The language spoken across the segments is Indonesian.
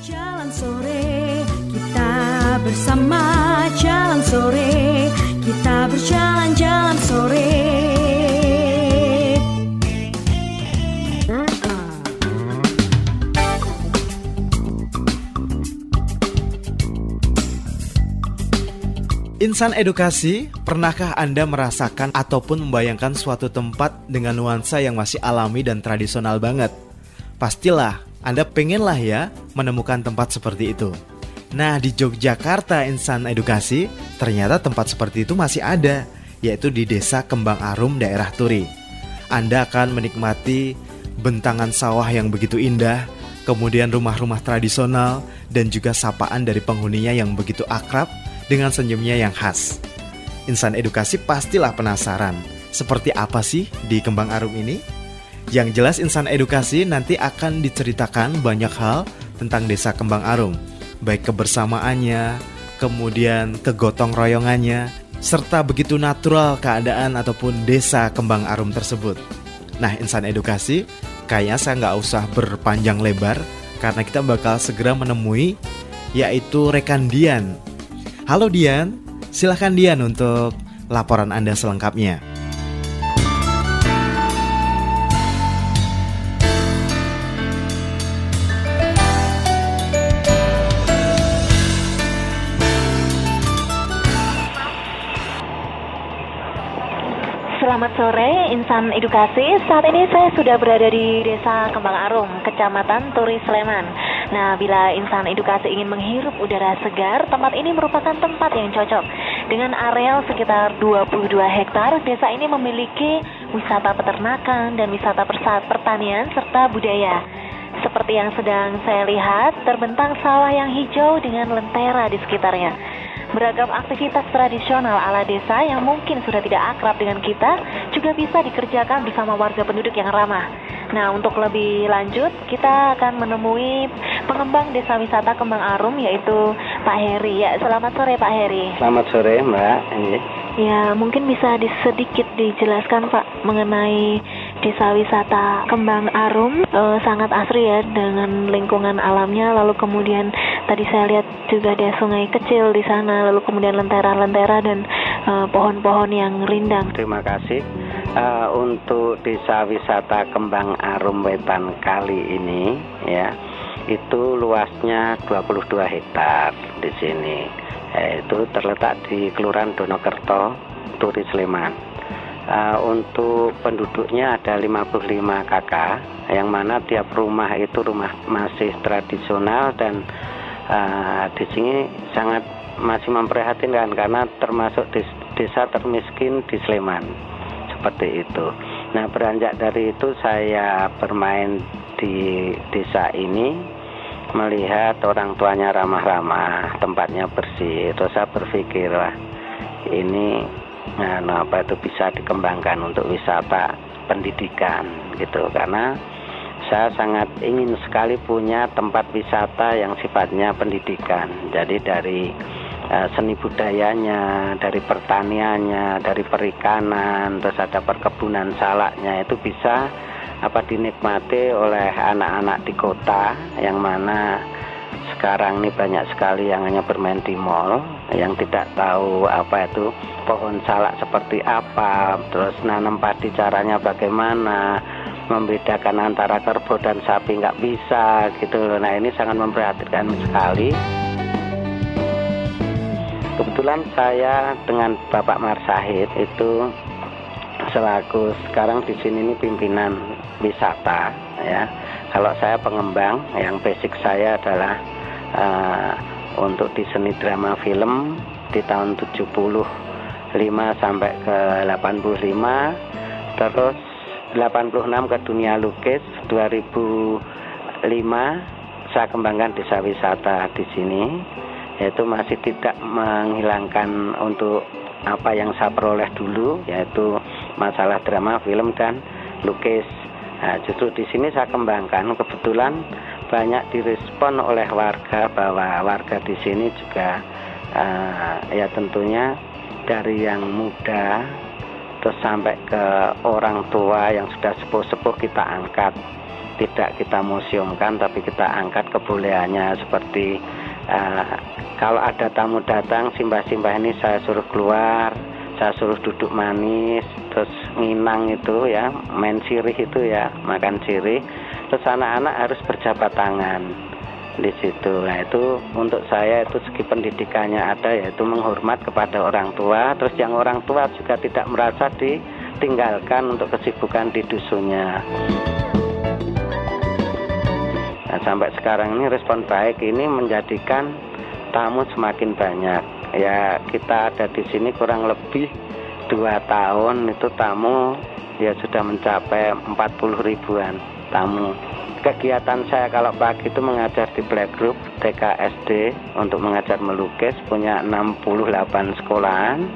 Jalan sore, kita bersama jalan sore, kita berjalan-jalan sore. Insan edukasi, pernahkah Anda merasakan ataupun membayangkan suatu tempat dengan nuansa yang masih alami dan tradisional banget? Pastilah, Anda pengenlah ya menemukan tempat seperti itu. Nah, di Yogyakarta Insan Edukasi, ternyata tempat seperti itu masih ada, yaitu di Desa Kembang Arum, daerah Turi. Anda akan menikmati bentangan sawah yang begitu indah, kemudian rumah-rumah tradisional, dan juga sapaan dari penghuninya yang begitu akrab, dengan senyumnya yang khas. Insan Edukasi pastilah penasaran, seperti apa sih di Kembang Arum ini? Yang jelas Insan Edukasi nanti akan diceritakan banyak hal tentang Desa Kembang Arum, baik kebersamaannya, kemudian kegotong royongannya, serta begitu natural keadaan ataupun Desa Kembang Arum tersebut. Nah, Insan Edukasi, kayaknya saya nggak usah berpanjang lebar, karena kita bakal segera menemui, yaitu rekan Dian. Halo Dian, silakan Dian untuk laporan Anda selengkapnya. Selamat sore Insan Edukasi. Saat ini saya sudah berada di Desa Kembang Arum, Kecamatan Turi, Sleman. Nah, bila Insan Edukasi ingin menghirup udara segar, tempat ini merupakan tempat yang cocok. Dengan areal sekitar 22 hektar, desa ini memiliki wisata peternakan dan wisata pertanian serta budaya. Seperti yang sedang saya lihat, terbentang sawah yang hijau dengan lentera di sekitarnya. Beragam aktivitas tradisional ala desa yang mungkin sudah tidak akrab dengan kita juga bisa dikerjakan bersama warga penduduk yang ramah. Nah, untuk lebih lanjut, kita akan menemui pengembang desa wisata Kembang Arum, yaitu Pak Heri. Ya, selamat sore Pak Heri. Selamat sore Mbak. Ya, mungkin bisa sedikit dijelaskan Pak mengenai desa wisata Kembang Arum. Sangat asri ya dengan lingkungan alamnya. Lalu kemudian tadi saya lihat juga ada sungai kecil di sana. Lalu kemudian lentera-lentera dan pohon-pohon yang rindang. Terima kasih. Untuk desa wisata Kembang Arum Wetan kali ini ya, itu luasnya 22 hektar di sini. Itu terletak di Kelurahan Donokerto, Turi, Sleman. Untuk penduduknya ada 55 kakak, yang mana tiap rumah itu rumah masih tradisional dan di sini sangat masih memprihatinkan karena termasuk desa termiskin di Sleman. Seperti itu. Nah, beranjak dari itu saya bermain di desa ini, melihat orang tuanya ramah-ramah, tempatnya bersih. Terus saya berpikir, wah ini itu bisa dikembangkan untuk wisata pendidikan gitu, karena saya sangat ingin sekali punya tempat wisata yang sifatnya pendidikan. Jadi dari seni budayanya, dari pertaniannya, dari perikanan, terus ada perkebunan salaknya, itu bisa dinikmati oleh anak-anak di kota, yang mana sekarang ini banyak sekali yang hanya bermain di mall, yang tidak tahu apa itu pohon salak seperti apa, terus nanam padi caranya bagaimana, membedakan antara kerbau dan sapi nggak bisa gitu. Nah, ini sangat memprihatinkan sekali. Kebetulan saya dengan Bapak Marsahid itu selaku sekarang di sini ini pimpinan wisata ya. Kalau saya pengembang, yang basic saya adalah untuk di seni drama film di tahun 75 sampai ke 85, terus 86 ke dunia lukis, 2005 saya kembangkan desa wisata di sini. Yaitu masih tidak menghilangkan untuk apa yang saya peroleh dulu, yaitu masalah drama, film, dan lukis. Nah, justru di sini saya kembangkan. Kebetulan banyak direspon oleh warga, bahwa warga di sini juga ya tentunya dari yang muda terus sampai ke orang tua yang sudah sepuh-sepuh kita angkat tidak kita museumkan, tapi kita angkat kebolehannya. Seperti kalau ada tamu datang, simbah-simbah ini saya suruh keluar, saya suruh duduk manis, terus nginang itu ya, main sirih itu ya, makan sirih. Terus anak-anak harus berjabat tangan di situ. Nah itu untuk saya itu segi pendidikannya ada, yaitu menghormat kepada orang tua. Terus yang orang tua juga tidak merasa ditinggalkan untuk kesibukan di dusunnya. Nah, sampai sekarang ini respon baik ini menjadikan tamu semakin banyak. Ya kita ada di sini kurang lebih 2 tahun, itu tamu ya sudah mencapai 40 ribuan tamu. Kegiatan saya kalau pagi itu mengajar di playgroup TKSD untuk mengajar melukis, punya 68 sekolahan.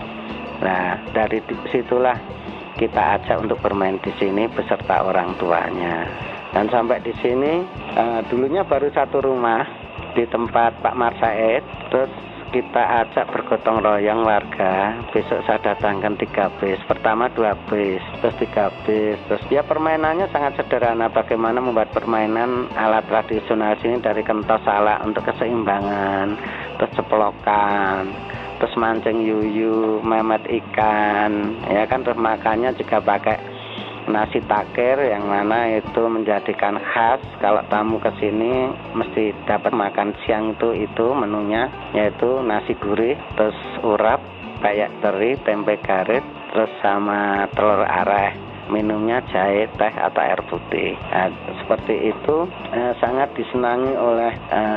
Nah, dari situlah kita ajak untuk bermain di sini beserta orang tuanya. Dan sampai di sini dulunya baru 1 rumah di tempat Pak Marsaid, terus kita ajak bergotong royong warga. Besok saya datangkan 3 bis, pertama 2 bis, terus 3 bis. Terus ya permainannya sangat sederhana, bagaimana membuat permainan ala tradisional sini dari kentos salak untuk keseimbangan, terus ceplokan, terus mancing yuyu, memet ikan, ya kan. Terus makannya juga pakai nasi takir, yang mana itu menjadikan khas kalau tamu ke sini mesti dapat makan siang itu menunya, yaitu nasi gurih, terus urap kayak teri, tempe garit, terus sama telur areh. Minumnya jahe, teh atau air putih. Nah, seperti itu sangat disenangi oleh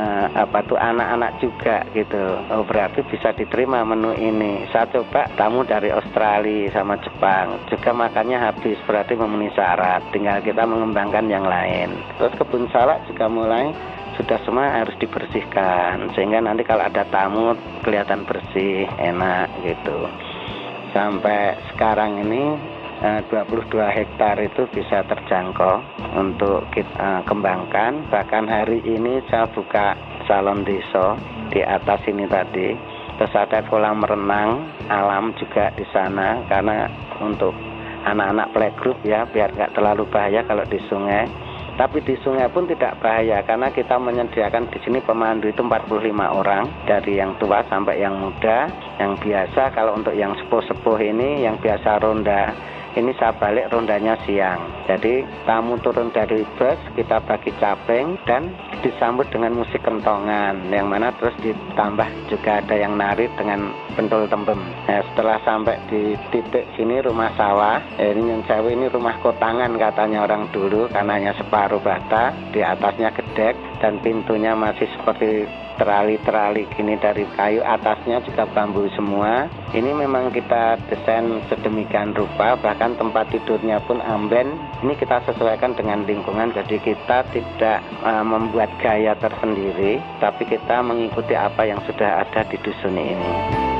anak-anak juga gitu. Oh, berarti bisa diterima menu ini. Saya coba tamu dari Australia sama Jepang juga makannya habis, berarti memenuhi syarat. Tinggal kita mengembangkan yang lain. Terus kebun salak juga mulai sudah semua harus dibersihkan, sehingga nanti kalau ada tamu kelihatan bersih, enak gitu. Sampai sekarang ini 22 hektar itu bisa terjangkau untuk kita kembangkan. Bahkan hari ini saya buka salon desa di atas ini tadi. Terus ada kolam renang alam juga di sana, karena untuk anak-anak playgroup ya, biar nggak terlalu bahaya kalau di sungai. Tapi di sungai pun tidak bahaya, karena kita menyediakan di sini pemandu itu 45 orang, dari yang tua sampai yang muda. Yang biasa kalau untuk yang sepuh-sepuh ini, yang biasa ronda, ini saya balik rondanya siang. Jadi tamu turun dari bus, kita bagi caping dan disambut dengan musik kentongan, yang mana terus ditambah juga ada yang nari dengan pentul tembem. Nah, setelah sampai di titik sini rumah sawah, ini yang jauh ini rumah kotangan katanya orang dulu, karena hanya separuh bata, di atasnya gedek dan pintunya masih seperti terali-terali gini dari kayu, atasnya juga bambu semua. Ini memang kita desain sedemikian rupa, bahkan tempat tidurnya pun amben. Ini kita sesuaikan dengan lingkungan, jadi kita tidak membuat gaya tersendiri, tapi kita mengikuti apa yang sudah ada di dusun ini.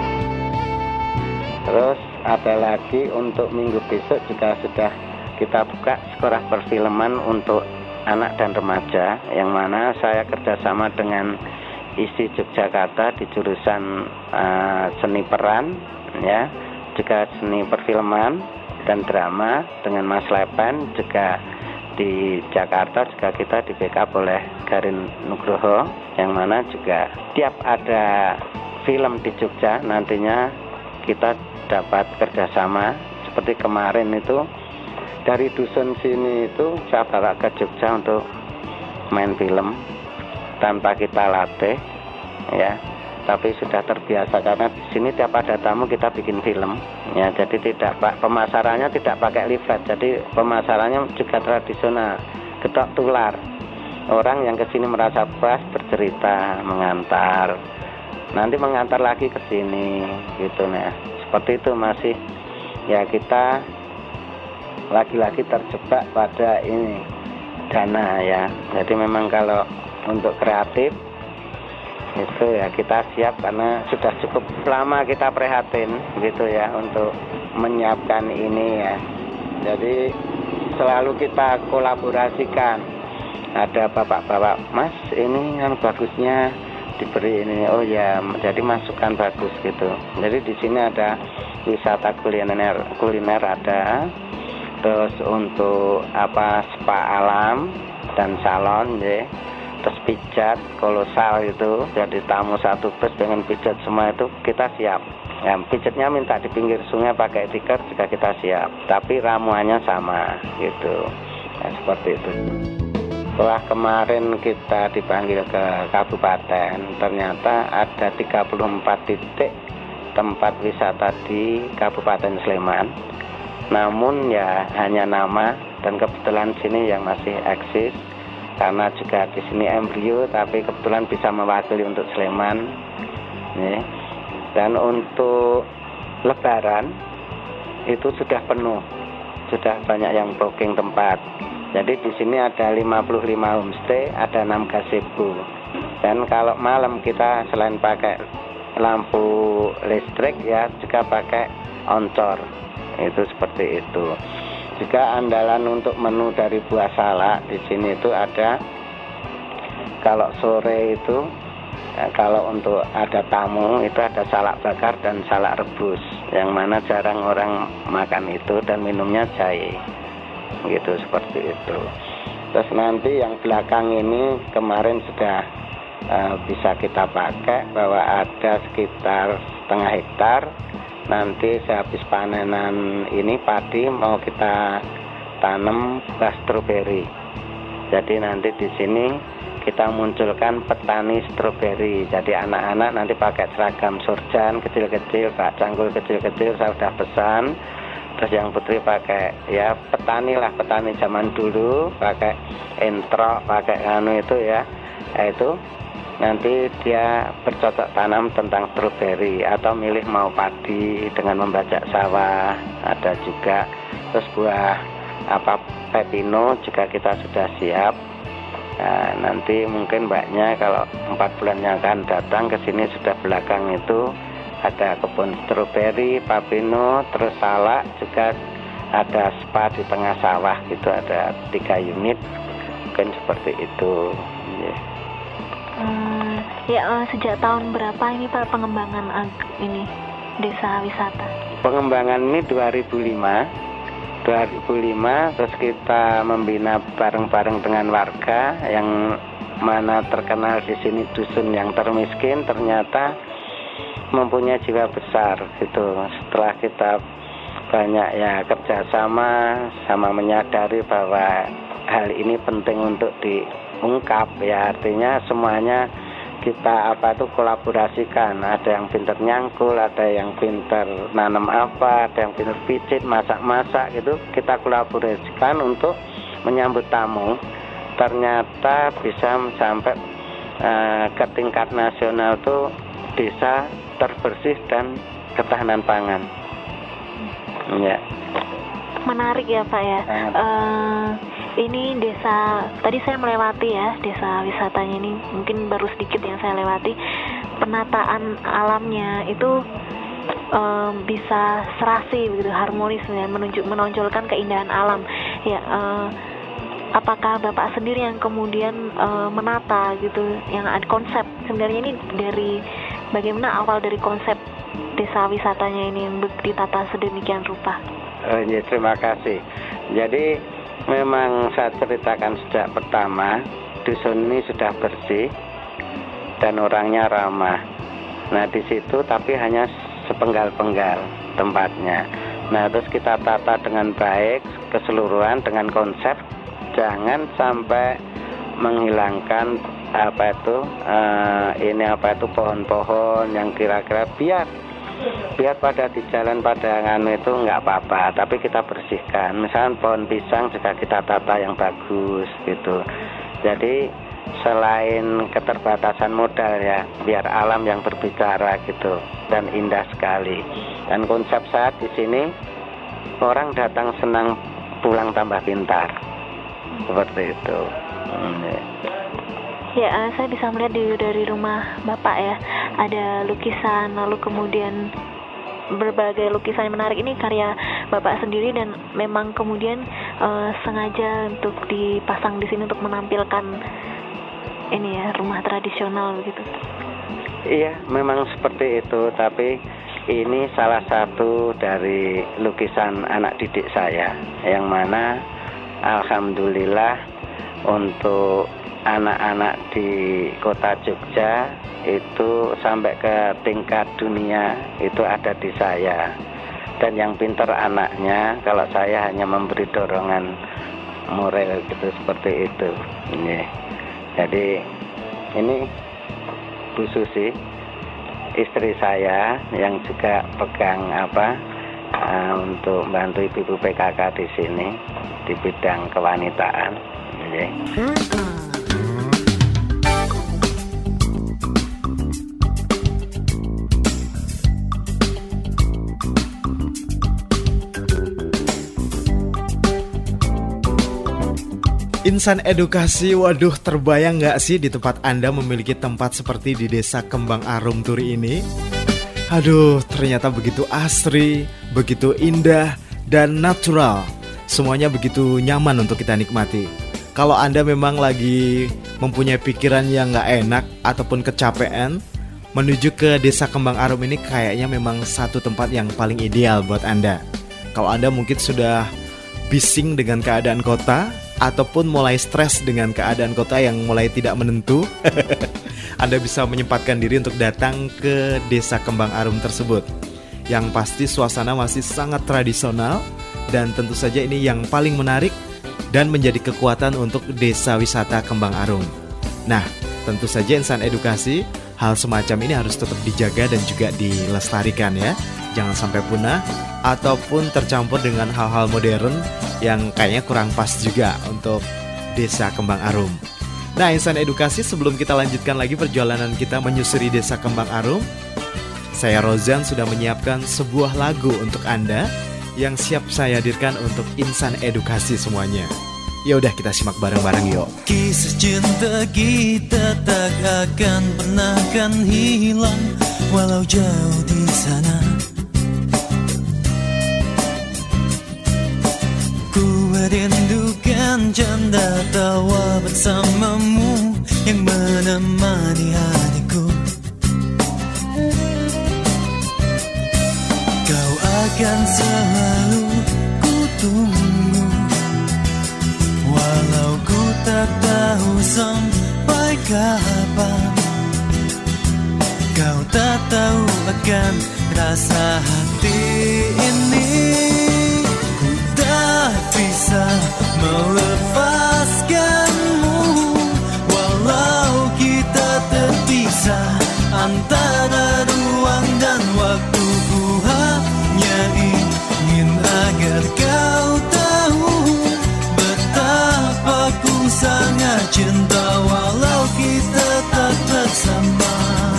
Terus ada lagi untuk minggu besok juga sudah kita buka sekolah perfilman untuk anak dan remaja, yang mana saya kerjasama dengan ISI Yogyakarta di jurusan seni peran, ya, juga seni perfilman dan drama dengan Mas Lepen. Juga di Jakarta juga kita di backup oleh Garin Nugroho, yang mana juga tiap ada film di Jogja nantinya kita dapat kerjasama. Seperti kemarin itu dari dusun sini itu saya bawa ke Jogja untuk main film tanpa kita latih, ya, tapi sudah terbiasa karena di sini tiap ada tamu kita bikin film, ya. Jadi tidak pemasarannya tidak pakai leaflet, jadi pemasarannya juga tradisional, getok tular. Orang yang kesini merasa puas bercerita, mengantar, nanti mengantar lagi ke sini, gitu, nah. Seperti itu masih, ya, kita lagi-lagi terjebak pada ini dana, ya. Jadi memang kalau untuk kreatif itu ya kita siap, karena sudah cukup lama kita prihatin gitu ya untuk menyiapkan ini, ya. Jadi selalu kita kolaborasikan. Ada bapak-bapak, Mas ini yang bagusnya diberi ini, oh ya, jadi masukan bagus gitu. Jadi di sini ada wisata kuliner ada, terus untuk spa alam, dan salon ya. Terus pijat kolosal itu, jadi tamu satu bus dengan pijat semua itu kita siap. Ya, pijatnya minta di pinggir sungai pakai tikar juga kita siap, tapi ramuannya sama gitu. Ya, seperti itu. Setelah kemarin kita dipanggil ke kabupaten, ternyata ada 34 titik tempat wisata di Kabupaten Sleman. Namun ya hanya nama, dan kebetulan sini yang masih eksis. Karena juga di sini embrio, tapi kebetulan bisa mewakili untuk Sleman. Ya. Dan untuk Lebaran itu sudah penuh, sudah banyak yang booking tempat. Jadi di sini ada 55 homestay, ada 6 gazebo. Dan kalau malam kita selain pakai lampu listrik ya juga pakai oncor. Itu seperti itu. Juga andalan untuk menu dari buah salak di sini itu ada. Kalau sore itu kalau untuk ada tamu itu ada salak bakar dan salak rebus, yang mana jarang orang makan itu, dan minumnya jahe. Gitu, seperti itu. Terus nanti yang belakang ini kemarin sudah bisa kita pakai, bahwa ada sekitar setengah hektar. Nanti sehabis panenan ini padi mau kita tanam buah stroberi. Jadi nanti di sini kita munculkan petani stroberi. Jadi anak-anak nanti pakai seragam surjan kecil-kecil, Pak Cangkul kecil-kecil saya sudah pesan. Terus yang putri pakai ya petani lah, petani zaman dulu, pakai entrok, pakai itu ya. Itu nanti dia bercocok tanam tentang stroberi, atau milih mau padi dengan membajak sawah ada juga. Terus buah pepino juga kita sudah siap. Nah, nanti mungkin mbaknya kalau 4 bulan yang akan datang ke sini sudah belakang itu ada kebun stroberi, pepino, terus salak, juga ada spa di tengah sawah gitu, ada 3 unit mungkin seperti itu. Sejak tahun berapa ini Pak pengembangan ini desa wisata? Pengembangan ini 2005, terus kita membina bareng-bareng dengan warga yang mana terkenal di sini dusun yang termiskin ternyata mempunyai jiwa besar gitu. Setelah kita banyak ya kerjasama, sama menyadari bahwa hal ini penting untuk diungkap ya, artinya semuanya kita kolaborasikan. Ada yang pintar nyangkul, ada yang pintar nanam ada yang pintar pijit, masak-masak gitu. Kita kolaborasikan untuk menyambut tamu. Ternyata bisa sampai ke tingkat nasional tuh desa terbersih dan ketahanan pangan. Ya. Menarik ya Pak ya. Ini desa, tadi saya melewati ya, desa wisatanya ini mungkin baru sedikit yang saya lewati. Penataan alamnya itu bisa serasi begitu, harmonis ya, menonjolkan keindahan alam. Ya, apakah Bapak sendiri yang kemudian menata gitu, yang ada konsep sebenarnya ini dari bagaimana awal dari konsep desa wisatanya ini yang ditata sedemikian rupa? Ya, terima kasih. Jadi memang saya ceritakan sejak pertama, dusun ini sudah bersih dan orangnya ramah. Nah di situ tapi hanya sepenggal-penggal tempatnya. Nah terus kita tata dengan baik keseluruhan dengan konsep jangan sampai menghilangkan pohon-pohon yang kira-kira biar pada di jalan pada itu nggak apa-apa, tapi kita bersihkan. Misalnya pohon pisang juga kita tata yang bagus gitu. Jadi selain keterbatasan modal ya, biar alam yang berbicara gitu, dan indah sekali. Dan konsep saya di sini orang datang senang pulang tambah pintar, seperti itu. Ya, saya bisa melihat dari rumah Bapak ya, ada lukisan, lalu kemudian berbagai lukisan yang menarik. Ini karya Bapak sendiri dan memang kemudian sengaja untuk dipasang di sini untuk menampilkan ini ya, rumah tradisional begitu. Iya, memang seperti itu, tapi ini salah satu dari lukisan anak didik saya, yang mana alhamdulillah untuk anak-anak di kota Jogja itu sampai ke tingkat dunia itu ada di saya. Dan yang pintar anaknya, kalau saya hanya memberi dorongan moral gitu, seperti itu. Jadi ini Bu Susi, istri saya yang juga pegang untuk bantu ibu-ibu PKK di sini di bidang kewanitaan. Insan edukasi, waduh, terbayang nggak sih di tempat Anda memiliki tempat seperti di Desa Kembang Arum Turi ini? Aduh, ternyata begitu asri, begitu indah, dan natural. Semuanya begitu nyaman untuk kita nikmati. Kalau Anda memang lagi mempunyai pikiran yang nggak enak ataupun kecapean, menuju ke Desa Kembang Arum ini kayaknya memang satu tempat yang paling ideal buat Anda. Kalau Anda mungkin sudah bising dengan keadaan kota, ataupun mulai stres dengan keadaan kota yang mulai tidak menentu, Anda bisa menyempatkan diri untuk datang ke Desa Kembang Arum tersebut. Yang pasti suasana masih sangat tradisional, dan tentu saja ini yang paling menarik dan menjadi kekuatan untuk Desa Wisata Kembang Arum. Nah, tentu saja insan edukasi, hal semacam ini harus tetap dijaga dan juga dilestarikan ya. Jangan sampai punah ataupun tercampur dengan hal-hal modern yang kayaknya kurang pas juga untuk Desa Kembang Arum. Nah, insan edukasi, sebelum kita lanjutkan lagi perjalanan kita menyusuri Desa Kembang Arum, saya Rozan sudah menyiapkan sebuah lagu untuk Anda yang siap saya hadirkan untuk insan edukasi semuanya. Ya udah, kita simak bareng-bareng yuk. Kisah cinta kita tak akan pernah kan hilang walau jauh di sana. Ku merindukan canda tawa bersamamu yang menemani hatiku. Kau akan selalu ku tunggu, walau ku tak tahu sampai kapan. Kau tak tahu akan rasa hati ini. Ku tak bisa melepaskanmu, walau kita terpisah antara ruang dan waktu. Ku hanya ingin agar kau tahu betapa ku sangat cinta walau kita tak bersama.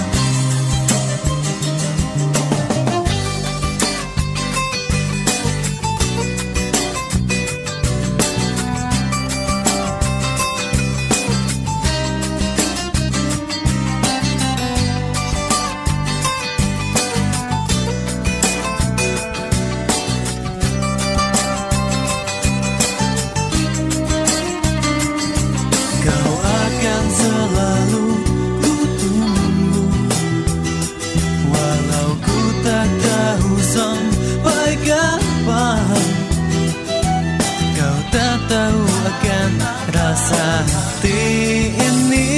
Rasa hati ini,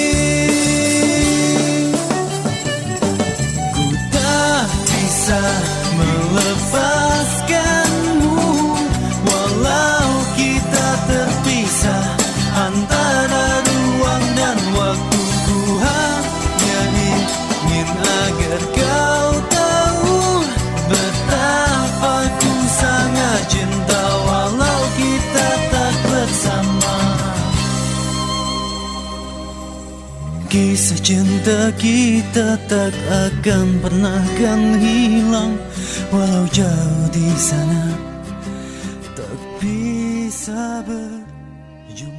ku tak bisa melepaskanmu, walau kita terpisah antara ruang dan waktu. Ku hanya ingin agar kau tahu betapa ku sangat cinta walau kita tak bersama. Kisah cinta kita tak akan pernah kan hilang walau jauh di sana, tak bisa berjumpa.